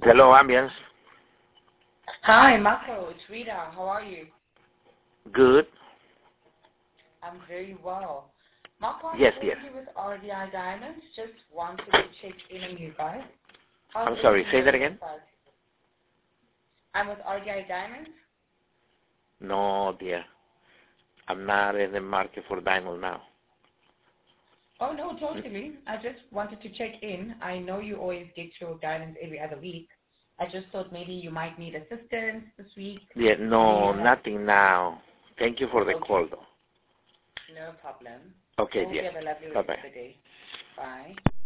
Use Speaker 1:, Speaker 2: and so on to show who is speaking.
Speaker 1: Hello, Ambience.
Speaker 2: Hi, Marco. It's Rita. How are you?
Speaker 1: Good.
Speaker 2: I'm very well. Marco, I'm
Speaker 1: Yes.
Speaker 2: calling you with RDI Diamonds. Just wanted to check in on you guys.
Speaker 1: I'm sorry, say that again?
Speaker 2: I'm with RDI Diamonds.
Speaker 1: No, dear. I'm not in the market for diamond now.
Speaker 2: Oh, no, totally. I just wanted to check in. I know you always get your diamonds every other week. I just thought maybe you might need assistance this week.
Speaker 1: Yeah, no, nothing now. Thank you for the call, though.
Speaker 2: No problem.
Speaker 1: Okay,
Speaker 2: Hope
Speaker 1: dear.
Speaker 2: you have a lovely rest
Speaker 1: Bye-bye.
Speaker 2: of the day. Bye.